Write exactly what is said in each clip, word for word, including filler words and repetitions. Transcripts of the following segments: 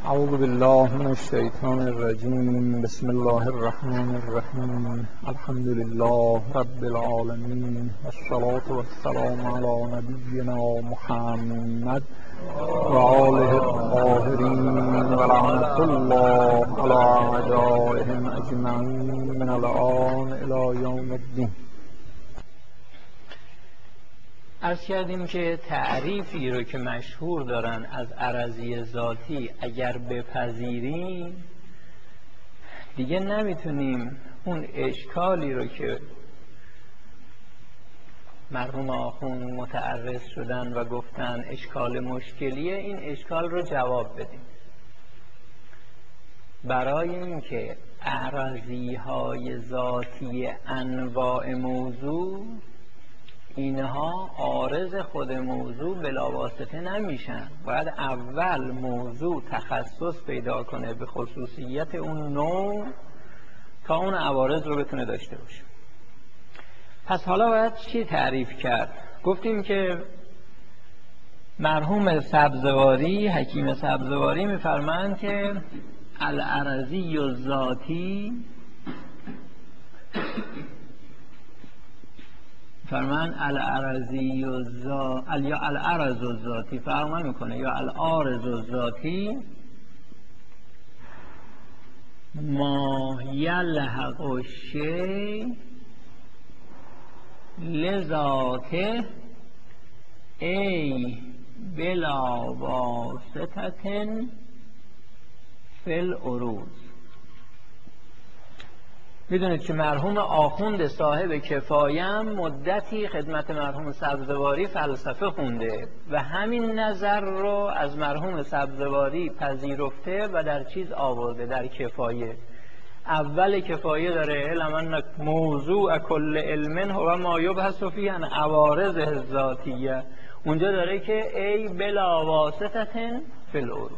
اعوذ بالله من الشیطان الرجیم. بسم الله الرحمن الرحیم. الحمد لله رب العالمین والصلاة والسلام علی نبینا محمد و آله الطاهرین و لعنة الله علی اعدائهم اجمعین من الآن الی یوم الدین. عرض کردیم که تعریفی رو که مشهور دارن از عرضی ذاتی اگر بپذیریم دیگه نمیتونیم اون اشکالی رو که مرحوم آخوند متعرض شدن و گفتن اشکال مشکلیه، این اشکال رو جواب بدیم. برای اینکه عرضی های ذاتی انواع موضوع، اینها عارض خود موضوع بلاواسطه نمیشن، باید اول موضوع تخصص پیدا کنه به خصوصیت اون نوع تا اون عوارض رو بتونه داشته باشه. پس حالا باید چی تعریف کرد؟ گفتیم که مرحوم سبزواری، حکیم سبزواری میفرمایند که العرضی و ذاتی فرمان العرضی و ذاتی یا العرض و ذاتی فرق نمیکنه، یا العارض و ذاتی ما یلحق الشیء لذاته ای بلا واسطة فی العروض. میدونید که مرحوم آخوند صاحب کفایم مدتی خدمت مرحوم سبزواری فلسفه خونده و همین نظر رو از مرحوم سبزواری پذیرفته و در چیز آورده، در کفایه. اول کفایه داره علم ان موضوع کل علم هو ما یبحث فیه عن عوارض ذاتیه، اونجا داره که ای بلا واسطة فی العروض.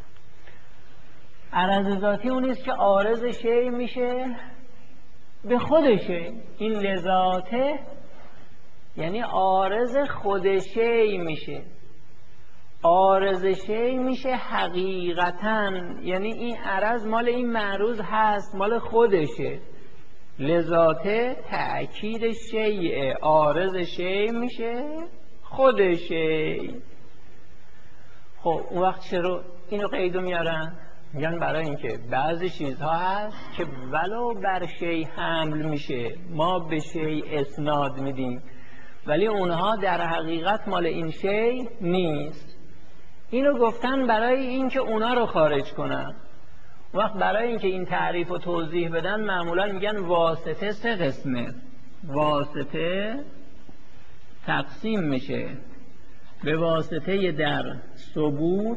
عرض ذاتی اونیست که عارض شیء میشه به خودشه. این لذاته یعنی عارض خود شیء میشه، عارض شیء میشه حقیقتاً، یعنی این عرض مال این معروض هست، مال خودشه. لذاته تأکید شیء، عارض شیء میشه خود شیء. خب اون وقت چرا اینو قیدو میارن؟ میگن برای اینکه بعضی چیزها هست که ولو بر شیء حمل میشه، ما به شیء اسناد میدیم، ولی اونها در حقیقت مال این شیء نیست. اینو گفتن برای اینکه اونا رو خارج کنن. وقت برای اینکه این تعریف رو توضیح بدن معمولا میگن واسطه سه قسمه. واسطه تقسیم میشه به واسطه در ثبوت،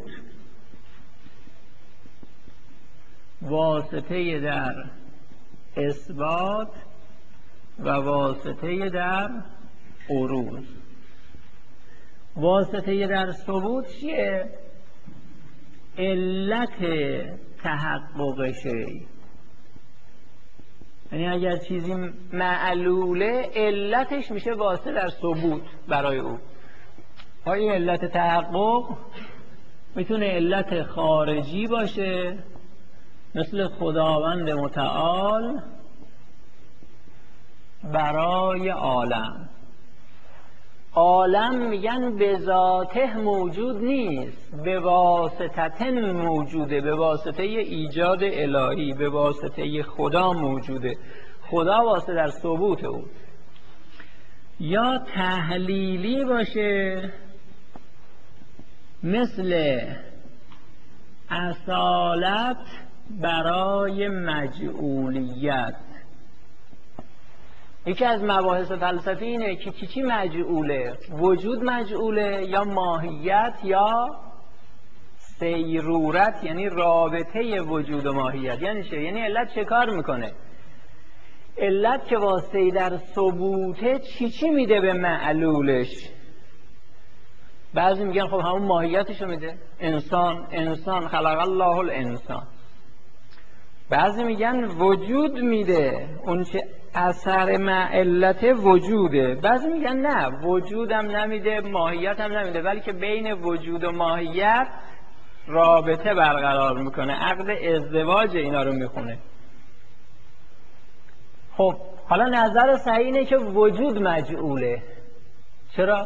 واسطه در اثبات و واسطه در عروض. واسطه در ثبوت چیه؟ علت تحقق شیء، یعنی اگر چیزی معلوله علتش میشه واسطه در ثبوت برای او. این علت تحقق میتونه علت خارجی باشه مثل خداوند متعال برای عالم. عالم میگن به ذاته موجود نیست، به واسطه موجوده، به واسطه ایجاد الهی، به واسطه خدا موجوده. خدا واسطه در ثبوت او. یا تحلیلی باشه مثل اصالت برای مجعولیت. یکی از مباحث فلسفی اینه که چی چی مجعوله؟ وجود مجعوله یا ماهیت یا سیرورت، یعنی رابطه وجود و ماهیت. یعنی چه؟ یعنی علت چه کار میکنه؟ علت که واسطه در ثبوته چی چی میده به معلولش؟ بعضی میگن خب همون ماهیتشو میده. انسان انسان خلق الله الانسان. بعضی میگن وجود میده، اون چه اثر معلت وجوده. بعضی میگن نه، وجودم نمیده، ماهیت هم نمیده، بلکه بین وجود و ماهیت رابطه برقرار میکنه، عقد ازدواج اینا رو میخونه. خب حالا نظر صحیح اینه که وجود مجعوله. چرا؟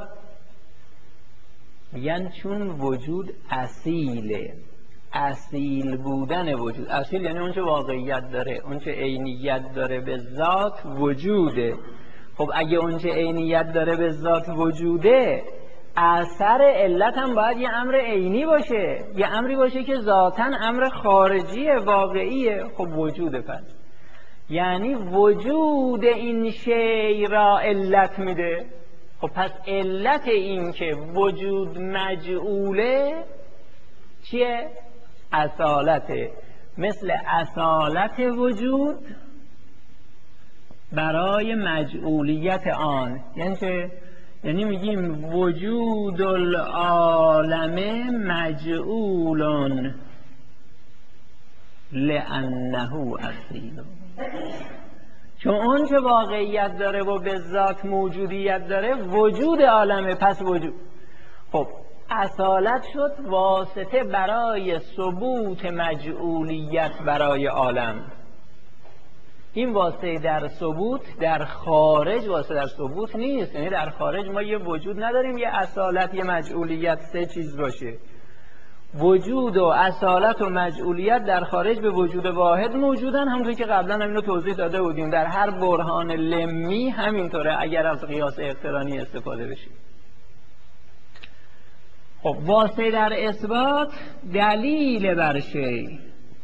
میگن چون وجود اصیله. اصیل بودن وجود، اصیل یعنی اون چه واقعیت داره، اون چه عینیت داره به ذات وجوده. خب اگه اون چه عینیت داره به ذات وجوده، اثر علت هم باید یه امر عینی باشه، یه امری باشه که ذاتاً امر خارجی واقعیه. خب وجوده. پس یعنی وجود این شی را علت میده. خب پس علت این که وجود مجعوله چیه؟ اصالته. مثل اصالت وجود برای مجعولیت آن. یعنی چه؟ یعنی میگیم وجود العالم مجعول لانه اصیل. چون اون چه واقعیت داره و به ذات موجودیت داره وجود عالمه. پس وجود. خب اصالت شد واسطه برای ثبوت مجعولیت برای عالم. این واسطه در ثبوت، در خارج واسطه در ثبوت نیست. یعنی در خارج ما یه وجود نداریم یه اصالت یه مجعولیت سه چیز باشه. وجود و اصالت و مجعولیت در خارج به وجود واحد موجودن. همونطور که قبلا هم اینو توضیح داده بودیم در هر برهان لمی همینطوره اگر از قیاس اقترانی استفاده بشه. خب واسطه در اثبات دلیل بر شی،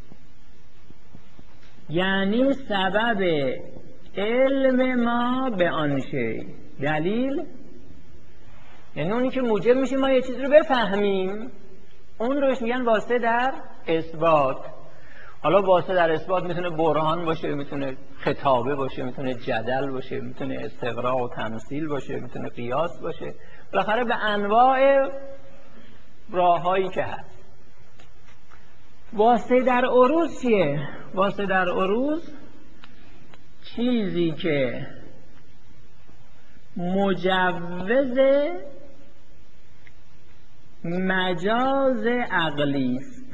یعنی سبب علم ما به آن شی. دلیل یعنی اونی که موجب میشه ما یه چیز رو بفهمیم، اون روش میگن واسطه در اثبات. حالا واسطه در اثبات میتونه برهان باشه، میتونه خطابه باشه، میتونه جدل باشه، میتونه استقراء و تمثیل باشه، میتونه قیاس باشه، بالاخره به انواع راههایی که هست. واسطه در عروض چیه؟ واسطه در عروض چیزی که مجوز مجاز عقلی است.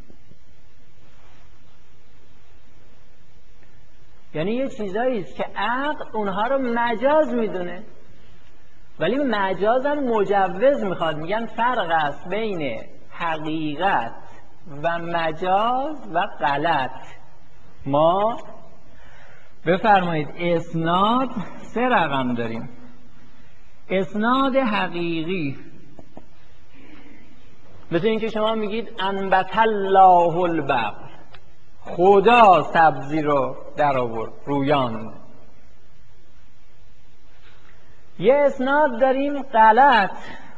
یعنی یه چیزایی است که عقل اونها رو مجاز میدونه ولی مجاز هم مجوز میخواد. میگن فرق است بین حقیقت و مجاز و غلط. ما بفرمایید اسناد سه رقم داریم. اسناد حقیقی مثل اینکه شما میگید انبت الله البقل، خدا سبزی رو در آورد رویاند. یه اسناد داریم غلط،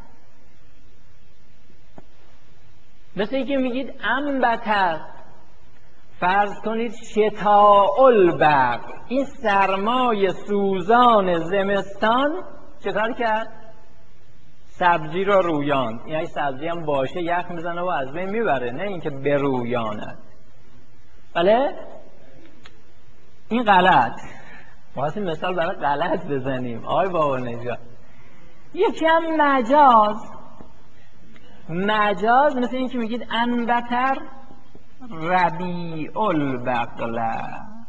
مثل اینکه میگید انبت، فرض کنید شتاء البقل، این سرمای سوزان زمستان چکار کرد؟ سبزی رو رویاند. یعنی سبزی هم باشه یخ میزنه و از بین میبره، نه اینکه برویاند. بله؟ این غلط. ما اصلا مثال برای غلط بزنیم آقای بابا نجات. یکی هم مجاز. مجاز مثل اینکه میگید انبتر ربیع البقل،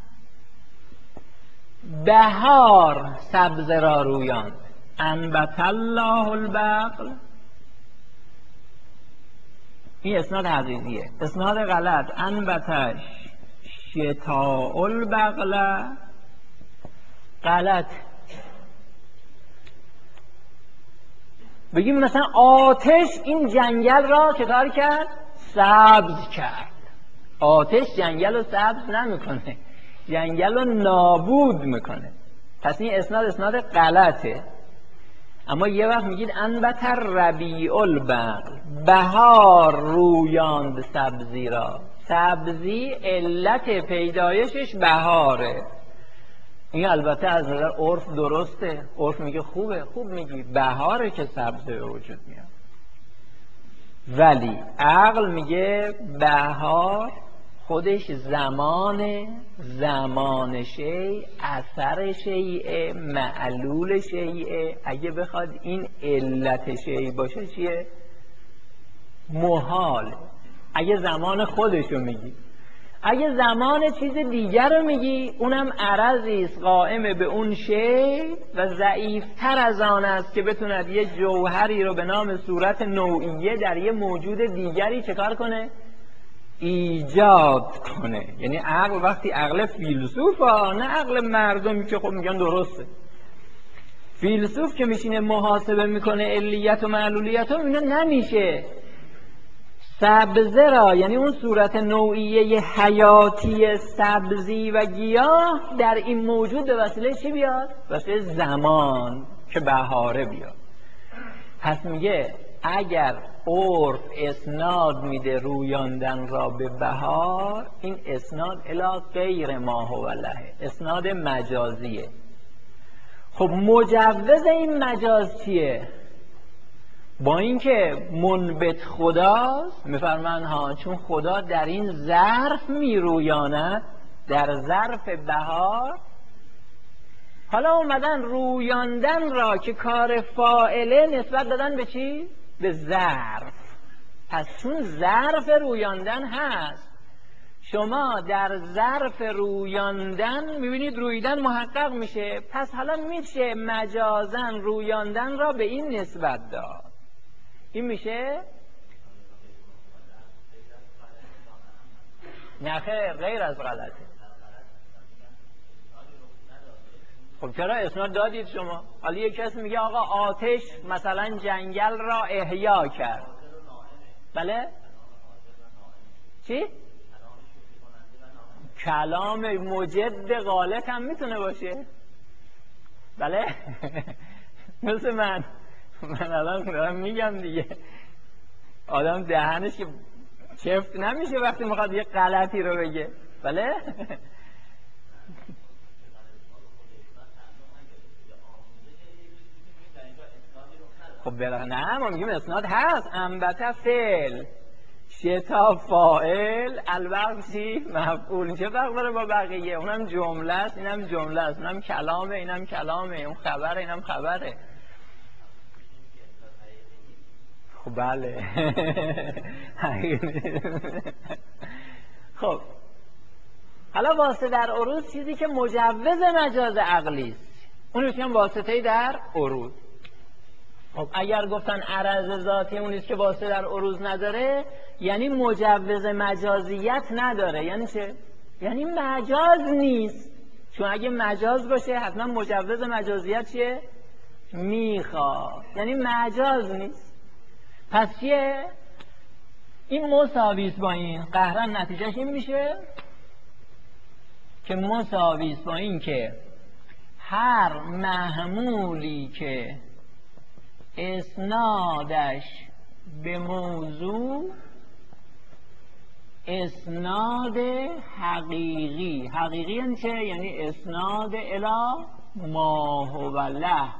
بهار سبز را رویاند. انبت الله البقل، این اسناد حقیقیه. اسناد غلط انبتش شتاء البقل، غلط. بگیم مثلا آتش این جنگل را چه کار کرد؟ سبز کرد. آتش جنگل رو سبز نمیکنه، جنگل رو نابود میکنه. پس این اسناد اسناد غلطه. اما یه وقت میگید انبتر ربیع البقل، بهار رویاند سبزی را. سبزی علت پیدایشش بهاره. این البته از نظر عرف درسته، عرف میگه خوبه، خوب میگی بهاره که سبزی به وجود میاد. ولی عقل میگه بهار خودش زمانه، زمان شیء، اثر شیء، معلول شیء. اگه بخواد این علت شیء باشه چیه؟ محال. اگه زمان خودشو میگی. اگه زمان چیز دیگر رو میگی، اونم عرضی است قائم به اون شی و ضعیفتر از آن است که بتوند یه جوهری رو به نام صورت نوعیه در یه موجود دیگری چکار کنه؟ ایجاد کنه. یعنی عقل وقتی عقل فیلسوف ها، نه عقل مردمی که خب میگن درسته. فیلسوف که میشینه محاسبه میکنه علیت و معلولیت ها، اینا نمیشه. سبزه را، یعنی اون صورت نوعیه حیاتی سبزی و گیاه در این موجود به وسیله چی بیاد؟ به وسیله زمان که بهاره بیاد. پس میگه اگر عرف اسناد میده رویاندن را به بهار، این اسناد الی غیر ما هو له، اسناد مجازیه. خب مجوز این مجاز چیه؟ با اینکه منبت خداست، میفرمان ها چون خدا در این ظرف میرویاند، در ظرف بهار. حالا اومدن رویاندن را که کار فاعله نسبت دادن به چی؟ به ظرف. پس چون ظرف رویاندن هست، شما در ظرف رویاندن میبینید رویدن محقق میشه، پس حالا میشه مجازن رویاندن را به این نسبت داد. این میشه؟ نه خیر، غیر از غلطه. خب چرا اسناد دادید شما؟ حالا یک کسی میگه آقا آتش مثلا جنگل را احیا کرد. بله؟ چی؟ کلام مجد غالط هم میتونه باشه. بله؟ مثل من من الان دارم میگم دیگه، آدم دهنش که چفت نمیشه وقتی میخواد یه غلطی رو بگه. بله؟ خب بله، نه ما میگیم اسناد هست. انبت فعل، شتا فاعل، البقع چی؟ مفعول. چه فرق داره با بقیه؟ اونم جمله است، اینم جمله است. اونم کلامه، اینم کلامه. اون خبره، اینم خبره. خب بله. خب حالا واسطه در عروض چیزی که مجوز مجاز عقلی است، اون میگم واسطه در عروض. خب اگر گفتن عرض ذاتی اون است که واسطه در عروض نداره، یعنی مجوز مجازیت نداره. یعنی چه؟ یعنی مجاز نیست. چون اگه مجاز باشه حتما مجوز مجازیت چیه؟ میخواد. یعنی مجاز نیست. پس چیه؟ این مساویست با این. قهرن نتیجهش این میشه که مساویست با این که هر محمولی که اسنادش به موضوع اسناد حقیقی، حقیقی یعنی چه؟ یعنی اسناد الی ما هو له.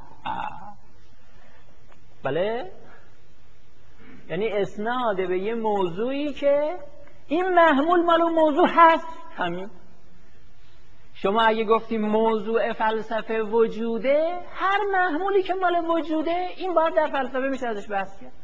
بله؟ یعنی اسناد به یه موضوعی که این محمول مال اون موضوع هست. همین. شما اگه گفتیم موضوع فلسفه وجوده، هر محمولی که مال وجوده این باید در فلسفه میشه ازش بحث کرد.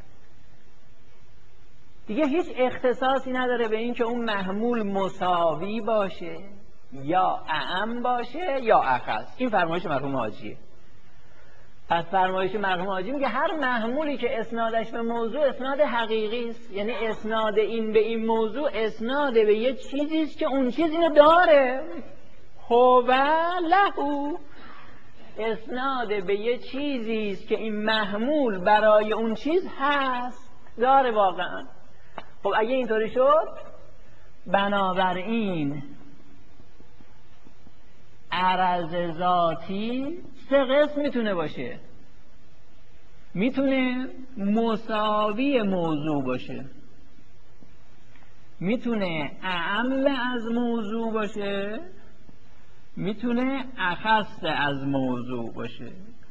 دیگه هیچ اختصاصی نداره به این که اون محمول مساوی باشه یا اعم باشه یا اخص. این فرمایش مرحوم حاجیه. پس فرمایش مرحوم حاجی میگه هر محمولی که اسنادش به موضوع اسناد حقیقی است، یعنی اسناد این به این موضوع اسناد به یه چیزی است که اون چیز اینو داره. هو له، اسناد به یه چیزی است که این محمول برای اون چیز هست، داره واقعا. خب اگه اینطوری شد، بنابراین عرض ذاتی سه قسم میتونه باشه. میتونه مساوی موضوع باشه، میتونه اعم از موضوع باشه، میتونه اخص از موضوع باشه.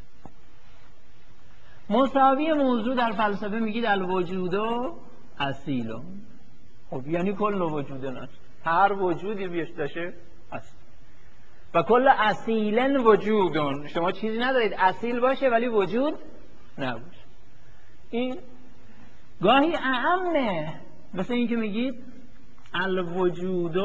مساوی موضوع در فلسفه میگید الوجود و اصیل. خب یعنی کل وجود نست، هر وجودی بیش داشته هست. و کل اصیلن وجودون، شما چیزی ندارید اصیل باشه ولی وجود نباشه. این گاهی اعمه، مثل این که میگید الوجود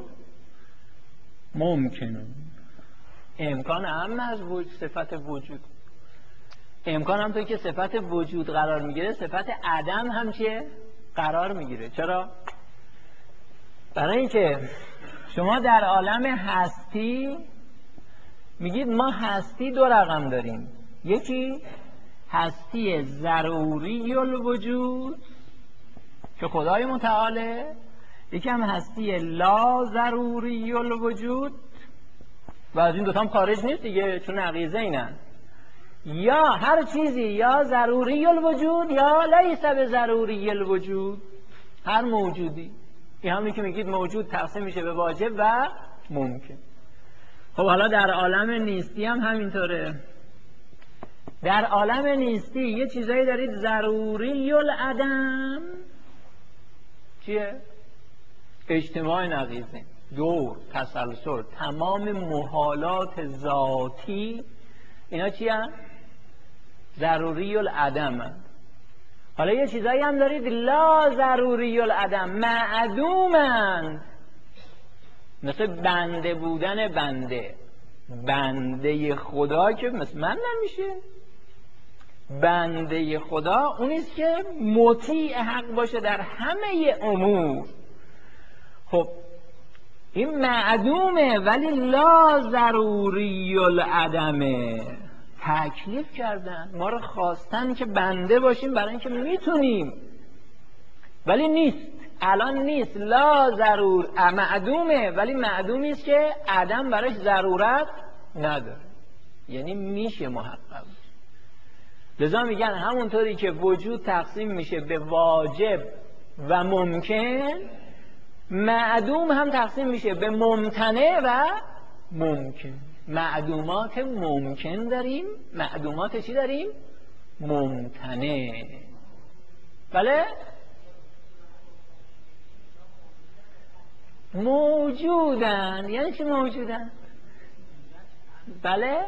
ممکنه، امکان هم از وجود، صفت وجود. امکان هم توی که صفت وجود قرار میگیره، صفت عدم هم چیه؟ قرار میگیره. چرا؟ برای اینکه شما در عالم هستی میگید ما هستی دو رقم داریم، یکی هستی ضروری الوجود که خدای متعاله، یکی هم هستی لا ضروری الوجود و از این دوتا هم خارج نیست دیگه، چون نقیضه اینن. یا هر چیزی یا ضروری الوجود یا لیس به ضروری الوجود، هر موجودی. این همونی که میگید موجود تقسیم میشه به واجب و ممکن. خب حالا در عالم نیستی هم همینطوره. در عالم نیستی یه چیزایی دارید ضروری العدم، چیه؟ اجتماع نقیضه، دور، تسلسل، تمام محالات ذاتی، اینا چی هم؟ ضروری العدم هم. حالا یه چیزایی هم دارید لا ضروری العدم، معدومند، مثل بنده بودن بنده. بنده خدا که مثل من نمیشه. بنده خدا اونیست که مطیع حق باشه در همه امور. خب این معدومه ولی لا ضروری العدمه. تکلیف کردن، ما رو خواستن که بنده باشیم برای اینکه میتونیم، ولی نیست، الان نیست، لا ضرور، معدومه ولی معدومی است که عدم براش ضرورت نداره، یعنی میشه محقق. لذا میگن همونطوری که وجود تقسیم میشه به واجب و ممکن، معدوم هم تقسیم میشه به ممتنع و ممکن. معدومات ممکن داریم، معدومات چی داریم؟ ممتنع. بله؟ موجودن. یعنی چی موجودن؟ بله؟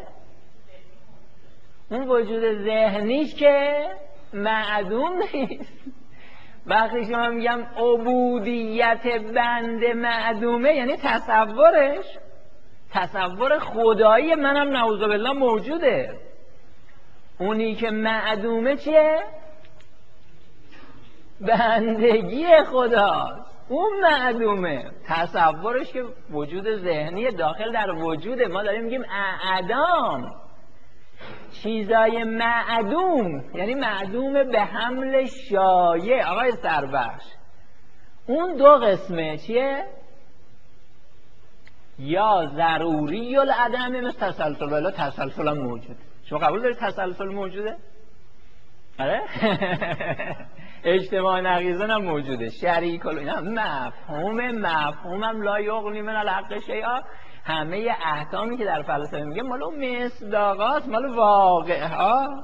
اون وجود ذهنیش که معدوم نیست. وقتی شما میگم عبودیت بنده معدومه، یعنی تصورش، تصور خدایی منم نعوذ بالله موجوده. اونی که معدومه چیه؟ بندگی خداست، اون معدومه. تصورش که وجود ذهنی داخل در وجوده. ما داریم میگیم اعدام، چیزای معدوم، یعنی معدوم به حمل شایع. آقای سربخش، اون دو قسمه چیه؟ یا ضروری العدم، مثل تسلسل، ولی تسلسل هم موجوده. شما قبول دارید تسلسل موجوده؟ آره؟ اجتماع نقیضه هم موجوده، شریک ال اینا مفهوم، مفهومم لا یغنی من الحق شیئا. همه احکامی که در فلسفه میگه مال اون مصداقات، مال واقع ها.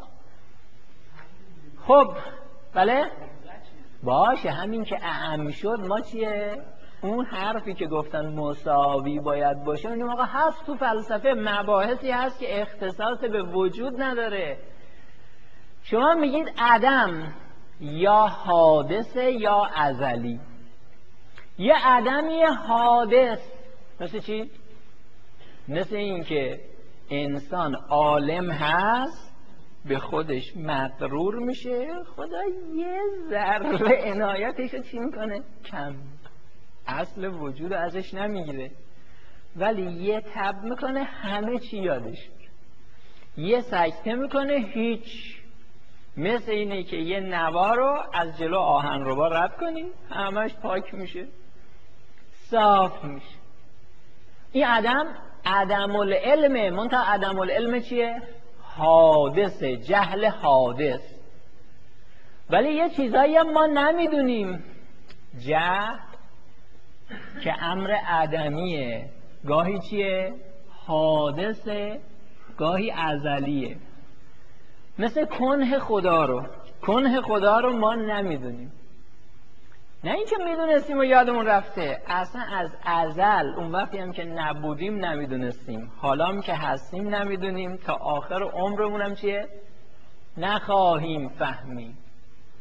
خب بله باشه، همین که اعم شد ما چیه؟ اون حرفی که گفتن مساوی باید باشه اون موقع هست تو فلسفه. مباحثی هست که اختصاص به وجود نداره. شما میگید عدم یا حادثه یا ازلی. یه عدمی حادث مثل چی؟ مثل این که انسان عالم هست، به خودش مغرور میشه، خدا یه ذره عنایتش رو چی میکنه؟ کم. اصل وجود ازش نمیگیره، ولی یه تب میکنه همه چی یادش میره. یه سکته میکنه هیچ. مثل اینه که یه نوا رو از جلو آهنربا رد کنی، همش پاک میشه، صاف میشه. این عدم عدم العلمه. منتها عدم العلم چیه؟ حادثه، جهل حادث. ولی یه چیزایی هم ما نمیدونیم. جهل که امر عدمیه، گاهی چیه؟ حادثه، گاهی ازلیه. مثل کنه خدا رو، کنه خدا رو ما نمیدونیم. نه اینکه میدونستیم و یادمون رفته، اصلا از ازل، اون وقتی هم که نبودیم نمیدونستیم، حالا هم که هستیم نمیدونیم، تا آخر عمرمون هم چیه؟ نخواهیم فهمید.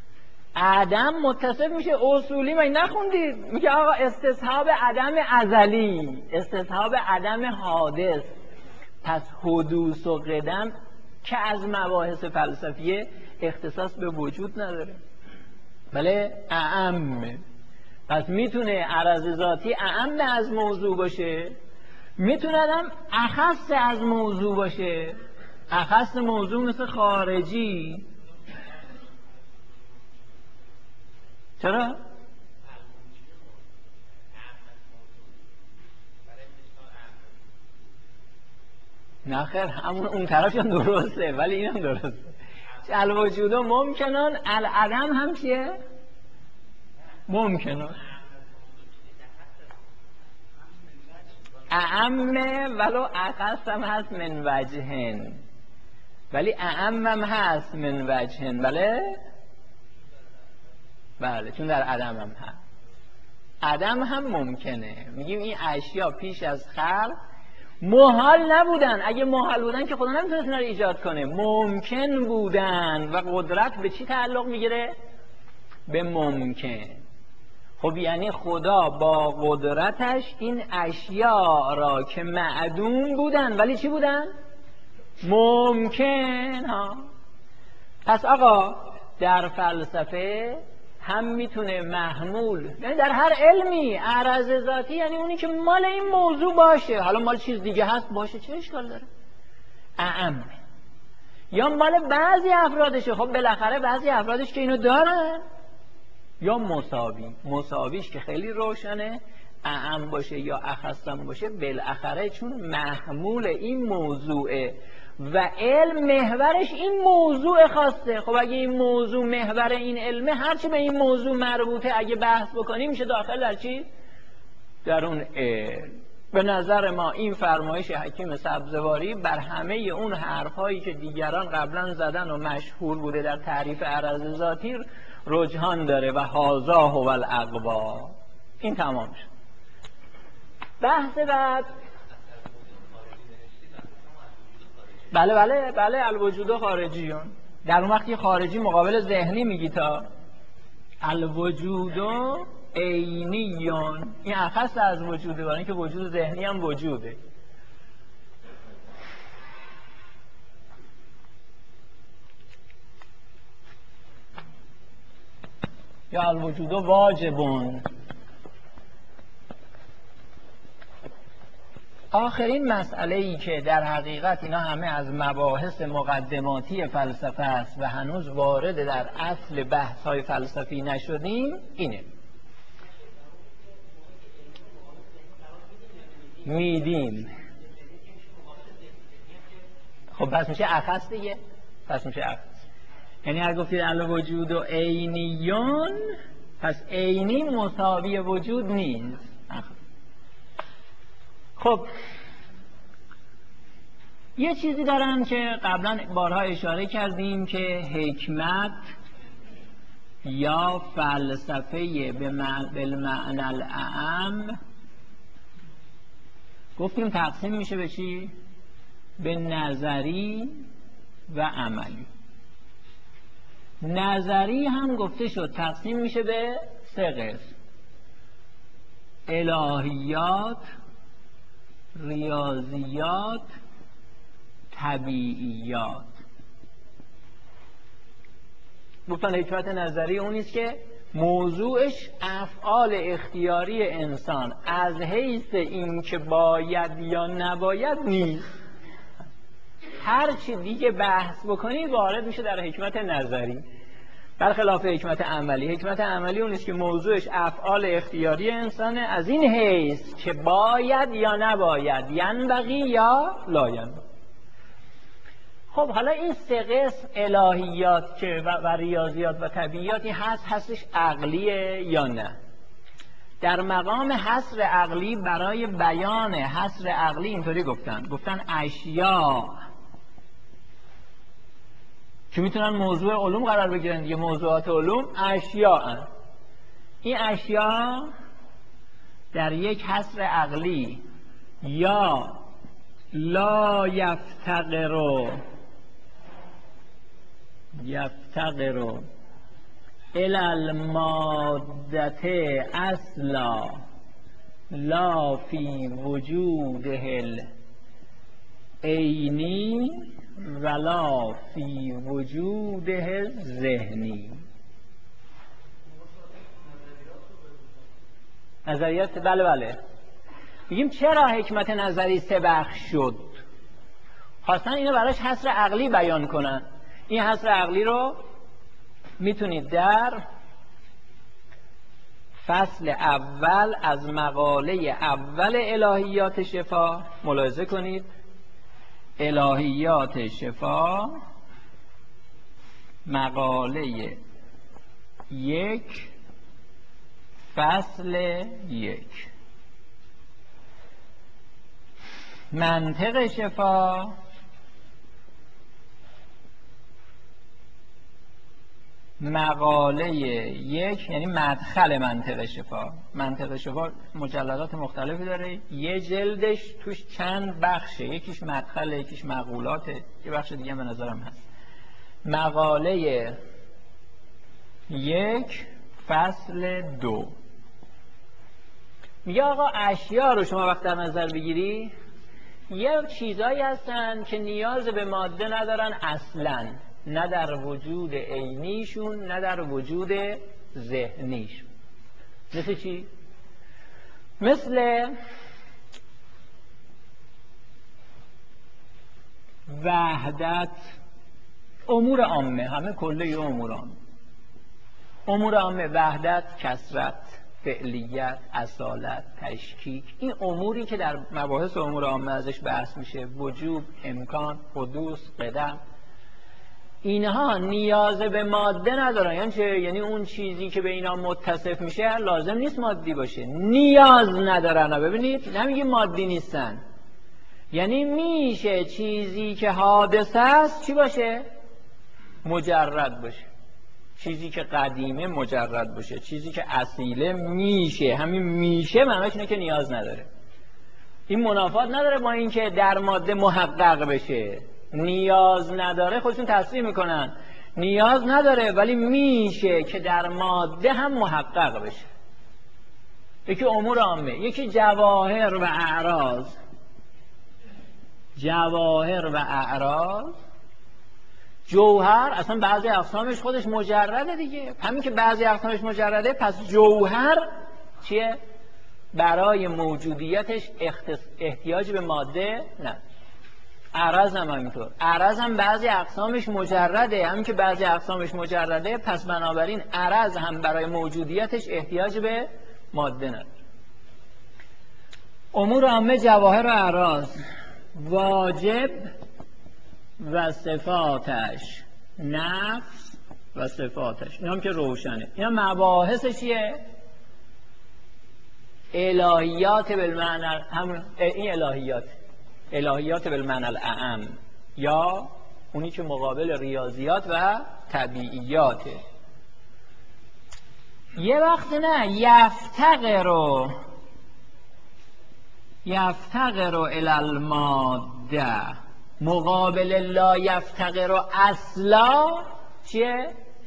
عدم متصف میشه اصولی. من نخوندید میگه آقا استصحاب عدم ازلی، استصحاب عدم حادث. پس حدوث و قدم که از مباحث فلسفیه اختصاص به وجود نداره، بله اعم. پس میتونه عرض ذاتی اعم از موضوع باشه، میتونه هم اخص از موضوع باشه. اخص موضوع مثل خارجی. چرا؟ نه خیر، همون اون طرف هم درسته ولی این هم درسته. الوجود ممکنان، العدم هم چیه؟ ممکنان. اعمه ولو اخص هم هست من وجهن، ولی اعم هم هست من وجهن. بله بله، چون در عدم هم هست. عدم هم ممکنه. میگیم این اشیا پیش از خلق محال نبودن. اگه محال بودن که خدا نمیتونست اینا رو ایجاد کنه. ممکن بودن. و قدرت به چی تعلق میگیره؟ به ممکن. خب یعنی خدا با قدرتش این اشیا را که معدوم بودن ولی چی بودن؟ ممکن ها. پس آقا در فلسفه هم میتونه محمول، یعنی در هر علمی، عرض ذاتی یعنی اونی که مال این موضوع باشه. حالا مال چیز دیگه هست باشه، چه اشکال داره؟ اعم. یا مال بعضی افرادشه، خب بالاخره بعضی افرادش که اینو دارن. یا مساوی. مساویش که خیلی روشنه، اعم باشه یا اخصم باشه، بالاخره چون محمول این موضوعه و علم محورش این موضوع خاصه. خب اگه این موضوع محور این علمه، هرچی به این موضوع مربوطه اگه بحث بکنیم میشه داخل در چی؟ در اون علم. به نظر ما این فرمایش حکیم سبزواری بر همه اون حرفایی که دیگران قبلا زدن و مشهور بوده در تعریف عرض ذاتی رجحان داره و هازا هو الاقوا. این تمام شد. بحث بعد. بله بله بله الوجود خارجیون. در اون وقتی خارجی مقابل ذهنی میگی تا الوجود عینیون، این اخص از وجوده، برای اینکه وجود ذهنی هم وجوده. یا الوجود واجبون. آخرین مسئله ای که در حقیقت اینا همه از مباحث مقدماتی فلسفه است و هنوز وارد در اصل بحث های فلسفی نشدیم اینه. میدیم. خب پس میشه اخص دیگه. پس میشه اخص. یعنی اگر گفتید الوجود و عینیون، پس عینی مساوی وجود نیست. خب یه چیزی دارن که قبلا بارها اشاره کردیم که حکمت یا فلسفه به معنی الاعم گفتیم تقسیم میشه به چی؟ به نظری و عملی. نظری هم گفته شد تقسیم میشه به سه قسم: الهیات، ریاضیات، طبیعیات. گفتن حکمت نظری اونیست که موضوعش افعال اختیاری انسان از حیث این که باید یا نباید نیست. هر چی دیگه بحث بکنی وارد میشه در حکمت نظری، برخلاف حکمت عملی. حکمت عملی اونیست که موضوعش افعال اختیاری انسانه از این حیث که باید یا نباید، ینبغی یا لا ینبغی. خب حالا این سه قسم الهیات که و ریاضیات و طبیعیات، این هست هستش عقلیه یا نه؟ در مقام حصر عقلی، برای بیان حصر عقلی اینطوری گفتن گفتن اشیا که میتونن موضوع علوم قرار بگیرن دیگه، موضوعات علوم اشیا هن. این اشیا در یک حصر عقلی یا لا یفتقرو یفتقرو الی المادة اصلا لا فی وجوده العینی ولا فی وجوده ذهنی. نظریات بله بله بگیم چرا حکمت نظری سه بخش شد. خواستن اینو براش حصر عقلی بیان کنن. این حصر عقلی رو میتونید در فصل اول از مقاله اول الهیات شفا ملاحظه کنید. الهیات شفا مقاله یک فصل یک. منطق شفا مقاله یک، یعنی مدخل منطق شفا. منطق شفا مجلدات مختلفی داره، یه جلدش توش چند بخشه، یکیش مدخل، یکیش مقولاته، یه بخش دیگه به نظرم هست. مقاله یک فصل دو میگه آقا اشیا رو شما وقت در نظر بگیری یه چیزایی هستن که نیاز به ماده ندارن اصلاً، نه در وجود عینیشون نه در وجود ذهنیشون. مثل چی؟ مثل وحدت امور عامه، همه کله امور عامه. امور عامه وحدت، کثرت، فعلیت، اصالت، تشکیک، این اموری که در مباحث امور عامه ازش بحث میشه، وجوب، امکان، حدوث، قدم، اینها نیاز به ماده ندارن. یعنی چه؟ یعنی اون چیزی که به اینا متصف میشه لازم نیست مادی باشه، نیاز ندارن. ببینید نمیگه مادی نیستن، یعنی میشه چیزی که حادثه است چی باشه؟ مجرد باشه. چیزی که قدیمه مجرد باشه، چیزی که اصیله میشه. همین میشه معنیش اینه که نیاز نداره. این منافات نداره با اینکه در ماده محقق بشه. نیاز نداره، خودشون تصریح میکنن نیاز نداره، ولی میشه که در ماده هم محقق بشه. یکی امور عامه، یکی جواهر و اعراض. جواهر و اعراض، جوهر اصلا بعضی اقسامش خودش مجرده دیگه. همین که بعضی اقسامش مجرده، پس جوهر چیه؟ برای موجودیتش احتیاج به ماده نه. اعراض هم همینطور. اعراض هم بعضی اقسامش مجرده. همین که بعضی اقسامش مجرده، پس بنابراین اعراض هم برای موجودیتش احتیاج به ماده نداره. امور عامه، جواهر و اعراض، واجب و صفاتش، نفس و صفاتش، این هم که روشنه. این هم مباحث چیه؟ الهیات بالمعنی، هم این الهیات الهیات بالمعنی الاعم، یا اونی که مقابل ریاضیات و طبیعیاته. یه وقت نه یفتقر یفتقر الی الماده، مقابل لا یفتقر اصلا چیه؟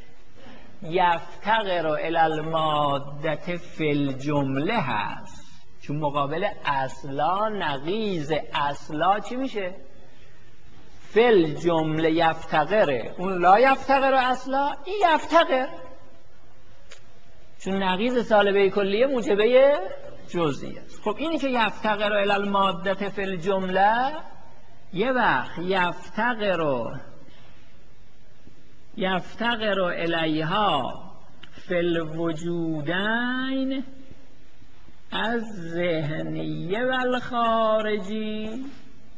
یفتقر الی الماده فی الجمله هست. چون مقابل اصلا نقیض اصلا چی میشه؟ فی الجمله یفتقره. اون لا یفتقر اصلا، این یفتقر، چون نقیض سالبه کلیه موجبه جزئی است. خب اینی که یفتقر الی الماده فی الجمله، یه وقت یفتقر یفتقر الیها فی الوجودین از ذهنیه و الخارجی،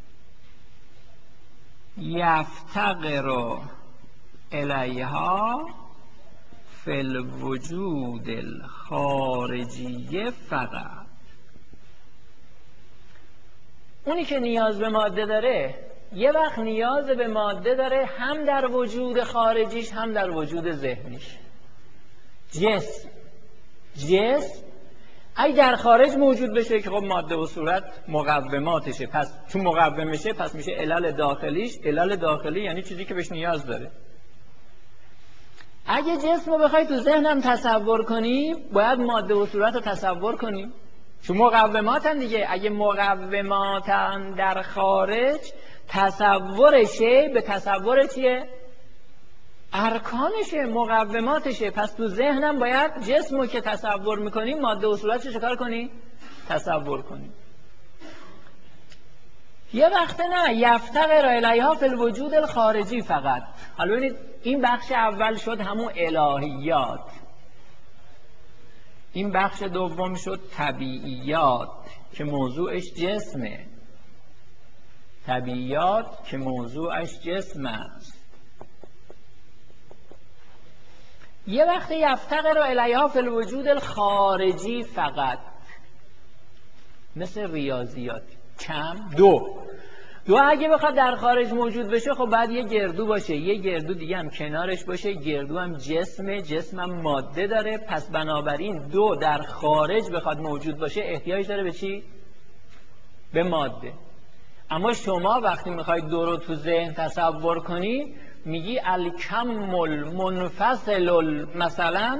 یفتقر الیها فی الوجود الخارجی فقط. اونی که نیاز به ماده داره یه وقت نیاز به ماده داره هم در وجود خارجیش هم در وجود ذهنیش. جسم جسم اگه در خارج موجود بشه که خب ماده و صورت مقوماتشه، پس چون مقوم میشه پس میشه علل داخلیش. علل داخلی یعنی چیزی که بهش نیاز داره. اگه جسم رو بخوای تو ذهنم تصور کنی باید ماده و صورت رو تصور کنی، چون مقوماتن دیگه. اگه مقوماتن در خارج، تصور شی به تصور چیه؟ ارکانشه، مقوماتشه. پس تو ذهنم باید جسم رو که تصور میکنی ماده و صورتش چکار کنی؟ تصور کنی. یه وقت نه یفتقر الیها فی الوجود الخارجی فقط. حالا ببینید این بخش اول شد همون الهیات، این بخش دوم شد طبیعیات که موضوعش جسمه. طبیعیات که موضوعش جسم است. یه وقت یفتقر الیها فی الوجود الخارجی فقط، مثل ریاضیات. کم دو دو اگه بخواد در خارج موجود بشه خب بعد یه گردو باشه، یه گردو دیگه هم کنارش باشه، گردو هم جسمه، جسم هم ماده داره. پس بنابراین دو در خارج بخواد موجود باشه احتیاج داره به چی؟ به ماده. اما شما وقتی میخواید دو رو تو ذهن تصور کنی میگی الکم المنفصل مثلا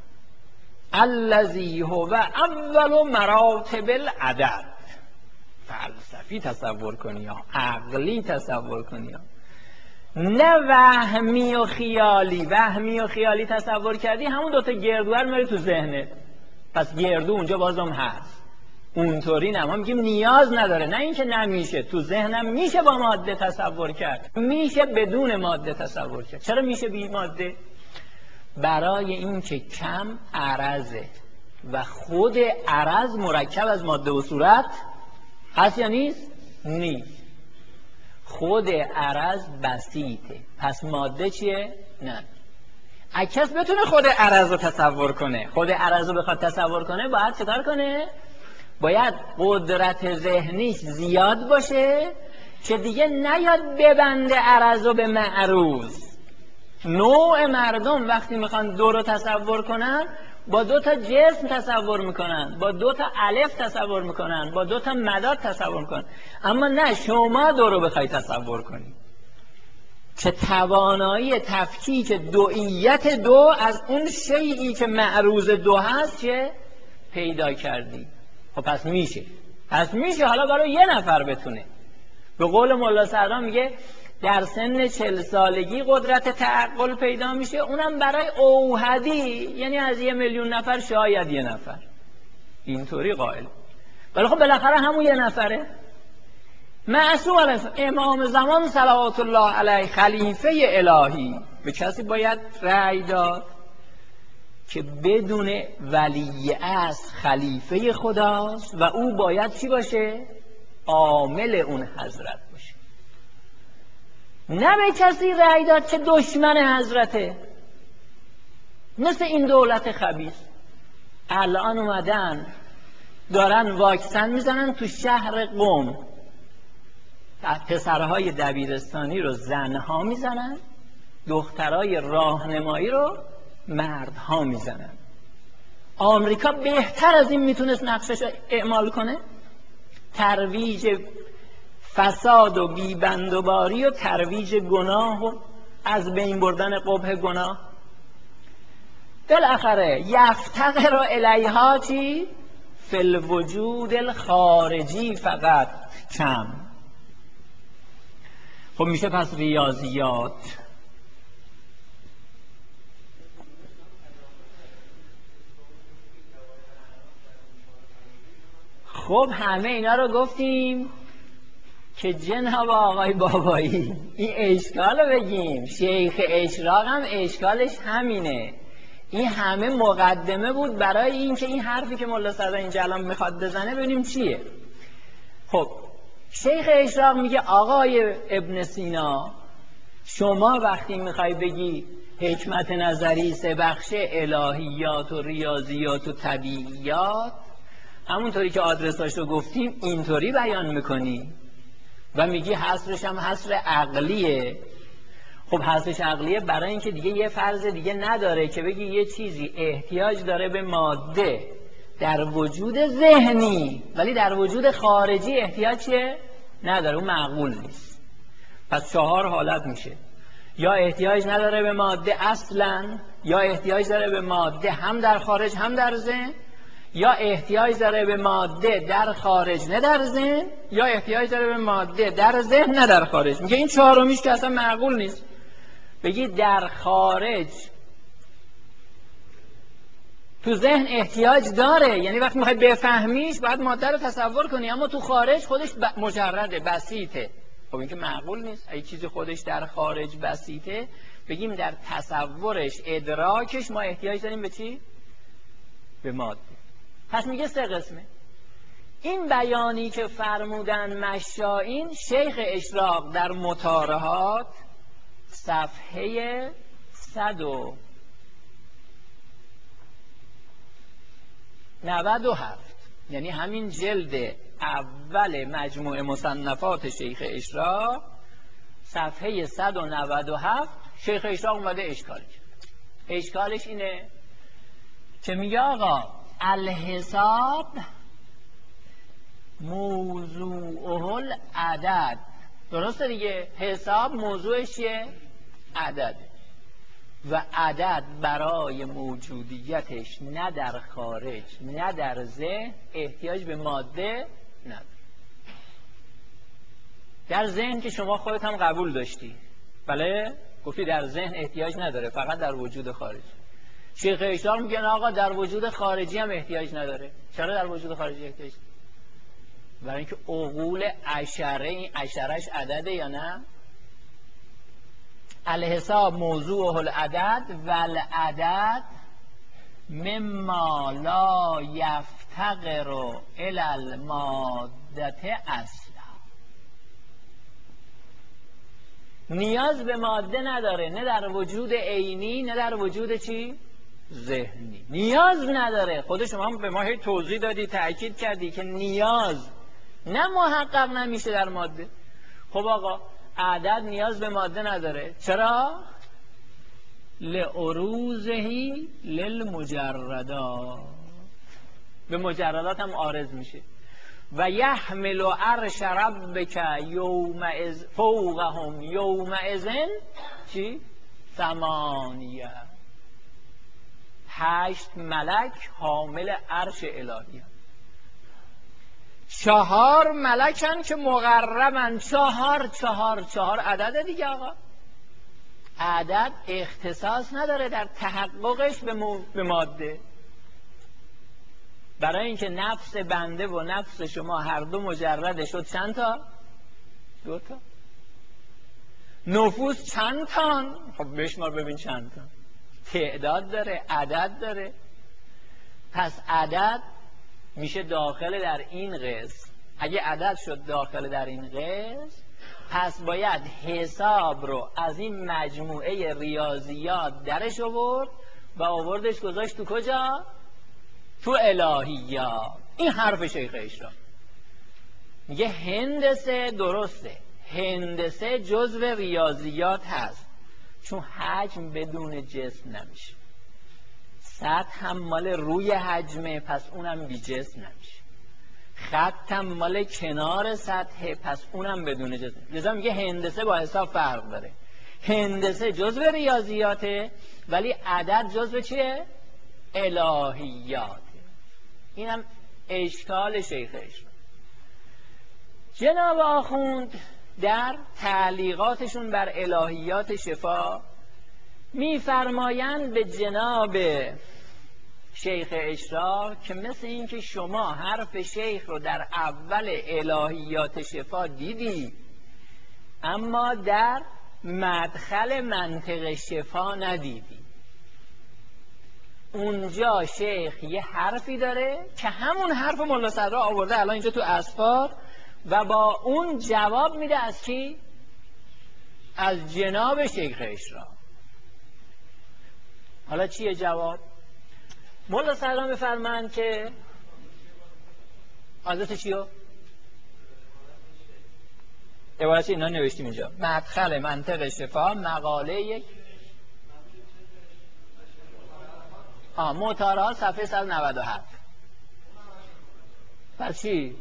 الذی هو اول مراتب العدد. فلسفی تصور کنی یا عقلی تصور کنی یا نه وهمی و خیالی. وهمی و خیالی تصور کردی همون دوتا گردوها رو میاری تو ذهنت، پس گردو اونجا بازم هست. اونطوری نه، ما میگیم نیاز نداره. نه اینکه نمیشه، تو ذهنم میشه با ماده تصور کرد، میشه بدون ماده تصور کرد. چرا میشه بی ماده؟ برای اینکه کم عرضه و خود عرض مرکب از ماده و صورت هست یا نیست؟ نیست. خود عرض بسیطه، پس ماده چیه؟ نه. اگه کس بتونه خود عرض رو تصور کنه، خود عرض رو بخواد تصور کنه باید چطور کنه؟ باید قدرت ذهنیش زیاد باشه که دیگه نیاد ببنده عرض رو به معروض. نوع مردم وقتی میخوان دو رو تصور کنن با دو تا جسم تصور میکنن، با دو تا الف تصور میکنن، با دو تا مداد تصور میکنن. اما نه، شما دو رو بخوای تصور کنی که توانایی تفکیک دوئیت دو از اون شیئی که معروض دو هست که پیدا کردی. خب پس میشه، پس میشه. حالا برای یه نفر بتونه. به قول مولا سعدی میگه در سن چل سالگی قدرت تعقل پیدا میشه، اونم برای اوحدی، یعنی از یه میلیون نفر شاید یه نفر اینطوری قائل. ولی خب بالاخره همون یه نفره. معصوم علیه امام زمان صلوات الله علیه، خلیفه الهی، به کسی باید رأی داد که بدون ولی از خلیفه خداست و او باید چی باشه؟ عامل اون حضرت باشه. نه به کسی رأی داد که دشمن حضرته، مثل این دولت خبیث. الان اومدن دارن واکسن میزنن تو شهر قم، پسرهای دبیرستانی رو زنها میزنن، دخترای راهنمایی رو مردها میزنن. آمریکا بهتر از این میتونست نقشش رو اعمال کنه؟ ترویج فساد و بیبندوباری و ترویج گناه و از بین بردن قبح گناه. بالاخره یفتقر الیها چی؟ فی الوجود الخارجی فقط کم. خب میشه پس ریاضیات. خب همه اینا رو گفتیم که جناب آقای بابایی این اشکال رو بگیم. شیخ اشراق هم اشکالش همینه. این همه مقدمه بود برای این که این حرفی که مولا صدر اینجا الان میخواد بزنه ببینیم چیه. خب شیخ اشراق میگه آقای ابن سینا، شما وقتی میخوای بگی حکمت نظری سه بخشه، الهیات و ریاضیات و طبیعیات، همونطوری که آدرساش رو گفتیم اینطوری بیان میکنی و میگی حصرش هم حصر عقلیه. خب حصرش عقلیه برای اینکه دیگه یه فرض دیگه نداره که بگی یه چیزی احتیاج داره به ماده در وجود ذهنی ولی در وجود خارجی احتیاج نداره، اون معقول نیست. پس چهار حالت میشه. یا احتیاج نداره به ماده اصلا، یا احتیاج داره به ماده هم در خارج هم در ذهن، یا احتیاج داره به ماده در خارج نه در ذهن، یا احتیاج داره به ماده در ذهن نه در خارج. میگه این چهارمیش که اصلا معقول نیست. بگی در خارج تو ذهن احتیاج داره، یعنی وقتی میخوای بفهمیش باید ماده رو تصور کنی، اما تو خارج خودش ب... مجرده، بسیطه. خب این که معقول نیست. اگه چیزی خودش در خارج بسیطه، بگیم در تصورش، ادراکش ما احتیاج داریم به چی؟ به ماده. پس میگه سه قسمه. این بیانی که فرمودن مشائین، شیخ اشراق در مطارحات صفحه صد و نود و هفت، یعنی همین جلد اول مجموع مصنفات شیخ اشراق صفحه صد و نود و هفت، شیخ اشراق اومده اشکال کرد. اشکالش اینه که میگه آقا الحساب موضوعه العدد. درسته دیگه، حساب موضوعش چیه؟ عدد. و عدد برای موجودیتش نه در خارج نه در ذهن احتیاج به ماده نداره. در ذهن که شما خودت هم قبول داشتی، بله، گفتی در ذهن احتیاج نداره، فقط در وجود خارجی. شیخ اشراق میگن آقا در وجود خارجی هم احتیاج نداره. چرا در وجود خارجی احتیاج نداره؟ برای اینکه عقول عشره، این عشرش عدده یا نه؟ الحساب موضوع العدد و العدد مما لا یفتقر الی الماده اصلا. نیاز به ماده نداره، نه در وجود عینی نه در وجود چی؟ ذهنی. نیاز نداره. خود شما هم به ما هی توضیح دادی، تأکید کردی که نیاز نه محقق نمیشه در ماده. خب آقا عدد نیاز به ماده نداره. چرا؟ لعروضهی للمجردات، به مجردات هم عارض میشه. و یحمل عرش ربک یومئذ فوقهم یومئذ چی؟ ثمانیه، هشت ملک حامل عرش الهی. چهار ملکن که مقربن. چهار چهار چهار عدد دیگه آقا. عدد اختصاص نداره در تحققش به, مو... به ماده. برای اینکه نفس بنده و نفس شما هر دو مجرده شد چند تا؟ دو تا. نفوس چند تان؟ خب بشمار ببین چند تا. تعداد داره، عدد داره. پس عدد میشه داخل در این قسم. اگه عدد شد داخل در این قسم، پس باید حساب رو از این مجموعه ریاضیات درش آورد و آوردش گذاشت تو کجا؟ تو الهیات. این حرف شیخ اشراق. میگه هندسه درسته، هندسه جزو ریاضیات هست، چون حجم بدون جسم نمیشه. سطح هم مال روی حجمه، پس اونم بی جسم نمیشه. خط هم مال کنار سطحه، پس اونم بدون جسم. لذا میگه هندسه با حساب فرق داره. هندسه جزو ریاضیاته، ولی عدد جزو چیه؟ الهیاته. اینم اشکال شیخ اشراق. جناب آخوند در تعلیقاتشون بر الهیات شفا میفرمایند به جناب شیخ اشراق که مثل این که شما حرف شیخ رو در اول الهیات شفا دیدی، اما در مدخل منطق شفا ندیدی. اونجا شیخ یه حرفی داره که همون حرف ملا صدرا آورده الان اینجا تو اسفار و با اون جواب میده از کی؟ از جناب شیخ اشراق. حالا چیه جواب؟ مولا صدرا میفرمایند که حضرت چیو؟ عبارت اینا نوشتیم اینجا. مدخل منطق شفا مقاله یک آه مطالعه صفحه صد و نود و هفت. پس چی؟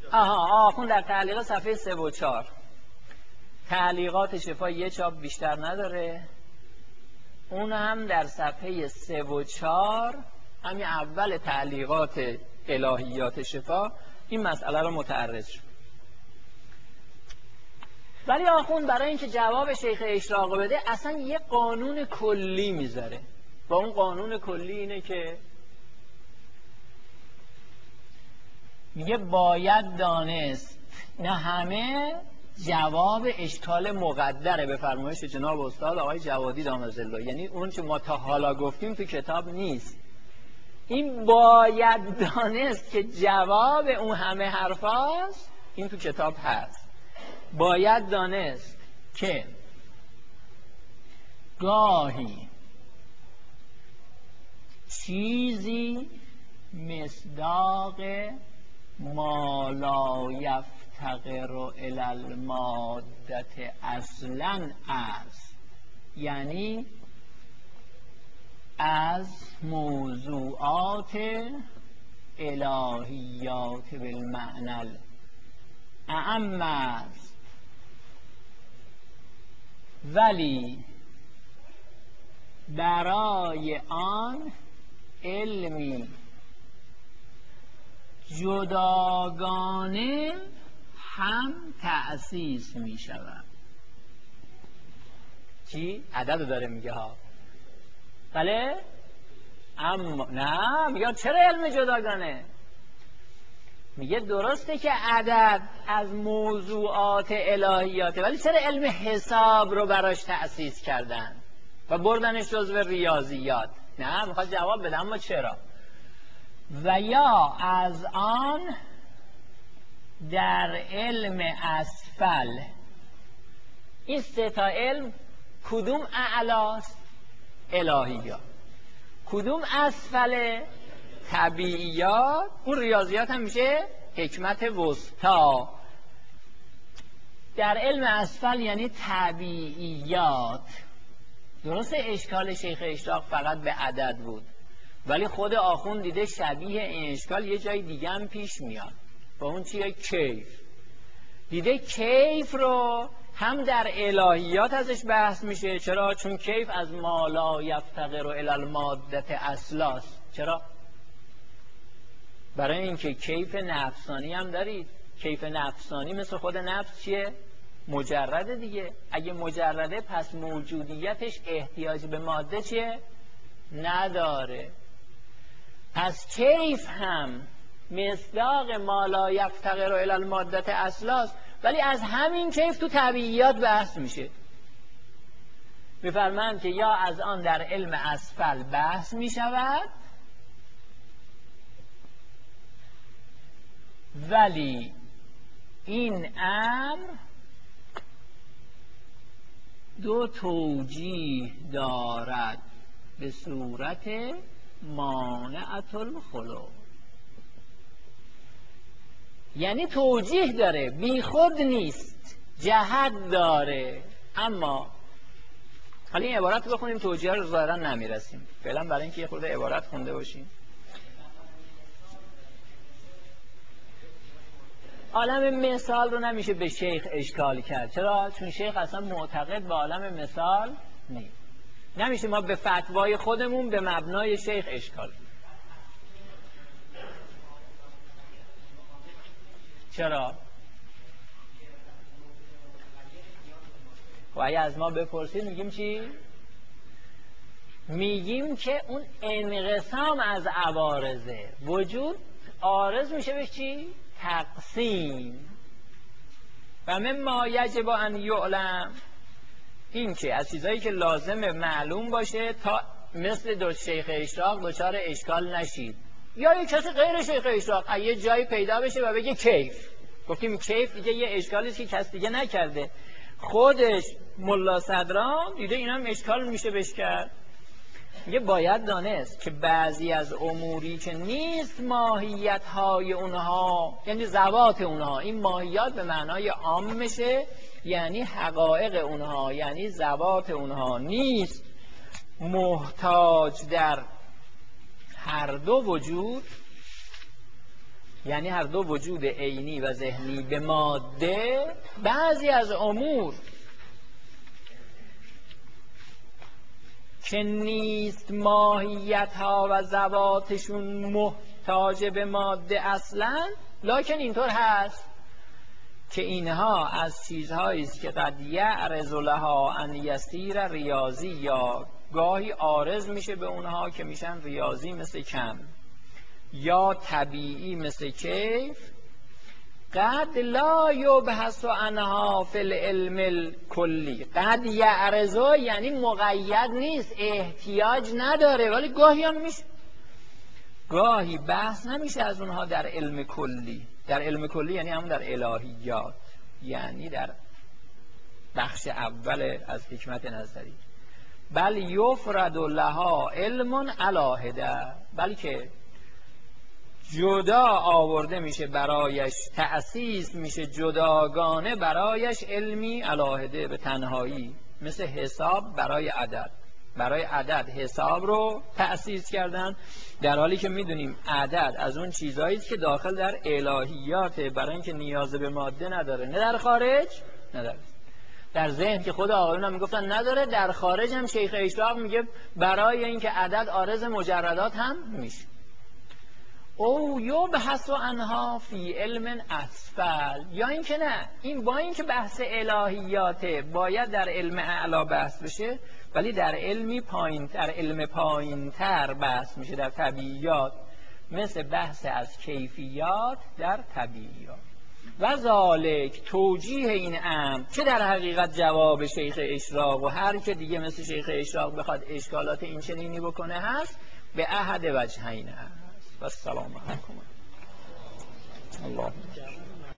آها آخون در تعلیقات صفحه سه و چهار. تعلیقات شفا یه چاپ بیشتر نداره، اون هم در صفحه سه و چهار، همین اول تعلیقات الهیات شفا این مسئله رو متعرض شد. ولی آخوند برای اینکه جواب شیخ اشراق بده اصلا یه قانون کلی میذاره. با اون قانون کلی اینه که میگه باید دانست، نه همه جواب اشکال مقدره به فرمایش جناب استاد آقای جوادی دامت الله، یعنی اون که ما تا حالا گفتیم تو کتاب نیست. این باید دانست که جواب اون همه حرفاست این تو کتاب هست. باید دانست که گاهی چیزی مصداق ما لا یفتقر الی المادة اصلا است، یعنی از موضوعات الهیات بالمعنى اعم است، ولی برای آن علمی جداگانه هم تأسیس می شود. چی؟ عدد داره میگه ها. بله؟ اما نه میگه چرا علم جداگانه؟ میگه درسته که عدد از موضوعات الهیاته، ولی چرا علم حساب رو براش تأسیس کردن و بردنش جزو ریاضیات؟ نه میخواد جواب بده اما چرا؟ و یا از آن در علم اسفل، این سه تا علم کدوم اعلاست؟ الهیات. کدوم اسفل؟ طبیعیات. اون ریاضیات هم میشه حکمت وسطا. در علم اسفل یعنی طبیعیات. درسته اشکال شیخ اشراق فقط به عدد بود، ولی خود آخوند دیده شبیه این اشکال یه جای دیگه هم پیش میاد. با اون چیه؟ کیف. دیده کیف رو هم در الهیات ازش بحث میشه. چرا؟ چون کیف از ما لا یفتقر الی المادة اصلاست. چرا؟ برای اینکه کیف نفسانی هم دارید. کیف نفسانی مثل خود نفس چیه؟ مجرده دیگه. اگه مجرده پس موجودیتش احتیاج به ماده چیه؟ نداره. پس کیف هم مصداق ما لا یفتقر الی المادة اصلاست، ولی از همین کیف تو طبیعیات بحث میشه. میفرمایند که یا از آن در علم اسفل بحث میشود، ولی این امر دو توجیه دارد به صورت مانعة الخلو. یعنی توجیه داره، بی خود نیست، جهت داره. اما حالا این عبارت رو بخونیم، توجیه رو ظاهرا نمیرسیم فعلا، برای اینکه یه خورده عبارت خونده باشیم. عالم مثال رو نمیشه به شیخ اشکال کرد. چرا؟ چون شیخ اصلا معتقد به عالم مثال نیست. نمیشه ما به فتوای خودمون به مبنای شیخ اشکال کنیم. چرا؟ و اگه از ما بپرسید میگیم چی؟ میگیم که اون انقسام از عوارضه. وجود عارض میشه به چی؟ تقسیم. و مما یجب ان یعلم، این که از چیزایی که لازم معلوم باشه تا مثل دو شیخ اشراق دچار اشکال نشید. یا یک کسی غیر شیخ اشراق یه جایی پیدا بشه و بگه کیف. گفتیم کیف دیگه یه اشکالی که کس دیگه نکرده، خودش ملا صدرام دیده این هم اشکال میشه بهش کرد. میگه باید دانست که بعضی از اموری که نیست ماهیت های اونها، یعنی ذوات اونها، این ماهیات به معنای عام میشه، یعنی حقایق اونها، یعنی ذوات اونها نیست محتاج در هر دو وجود یعنی هر دو وجود عینی و ذهنی به ماده، بعضی از امور که نیست ماهیت ها و ذواتشون محتاج به ماده اصلا، لکن اینطور هست که اینها از چیزهایی است که قد یعرض لها ان یسیر ریاضی، یا گاهی عارض میشه به اونها که میشن ریاضی مثل کم، یا طبیعی مثل کیف. قد لا یبحث عنها فی العلم الکلی. قد یعرض یعنی مقید نیست، احتیاج نداره، ولی گاهی هم میشه. گاهی بحث نمیشه از اونها در علم کلی. در علم کلی یعنی همون در الهیات، یعنی در بخش اول از حکمت نظری. بل یفرد لها علم علاهده، بلکه جدا آورده میشه برایش، تأسیس میشه جداگانه برایش علمی علاهده به تنهایی، مثل حساب برای عدد. برای عدد حساب رو تأسیس کردن، در حالی که میدونیم عدد از اون چیزهایی است که داخل در الهیاته، برای اینکه نیاز به ماده نداره، نه در خارج نداره. در ذهن که خود آقایون هم میگفتن نداره، در خارج هم شیخ اشراق میگه برای اینکه عدد عارض مجردات هم میشه. او یبحث عنها فی علم اسفل، یا اینکه نه، این با اینکه بحث الهیاته باید در علم اعلا بحث بشه، ولی در علمی پایین، در علم پایینتر بحث میشه، در طبیعیات، مثل بحث از کیفیات در طبیعیات. و ذالک توجیه این امر که در حقیقت جواب شیخ اشراق و هر که دیگه مثل شیخ اشراق بخواد اشکالات این چنینی بکنه هست، به احد وجهین هست. و السلام علیکم. الله